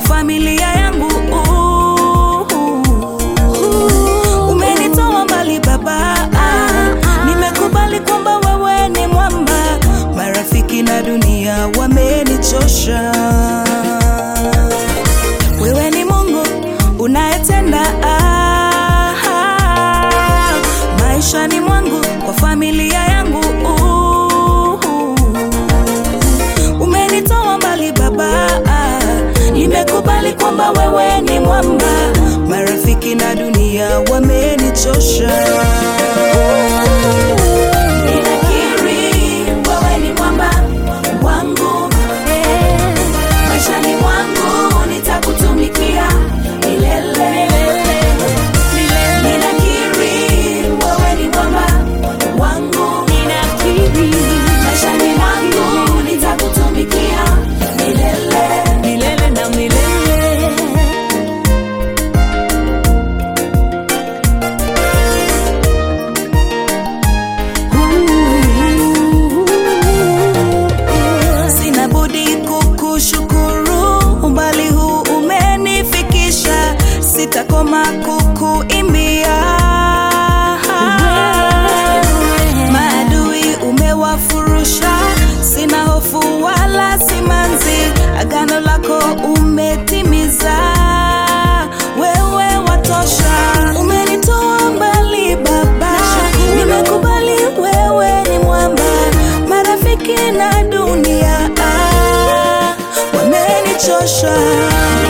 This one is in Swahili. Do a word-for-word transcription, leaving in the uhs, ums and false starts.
familia yangu. Umenitoa mbali Baba, nimekubali kwamba wewe ni mwamba. Marafiki na dunia wamenichosha. Wewe ni Mungu unayetenda maishani mwangu, kwa familia yangu. Umenitoa mbali Baba, nimekubali kwamba wewe ni mwamba. Marafiki na dunia wamenichosha. Ninakiri wewe ni mwamba wangu, maishani mwangu nitakutumikia milele. Ninakiri wewe ni mwamba wangu, maishani mwangu nitakutumikia milele, milele na milele. Sina budi kukushukuru, umbali huu umenifikisha. Sitakoma kukuimbia. Maadui umewafurusha, sina hofu wala simanzi. Agano lako umetimiza, wewe watosha. Umenitoa mbali Baba, nimekubali wewe ni mwamba. Marafiki na dunia wamenichosha.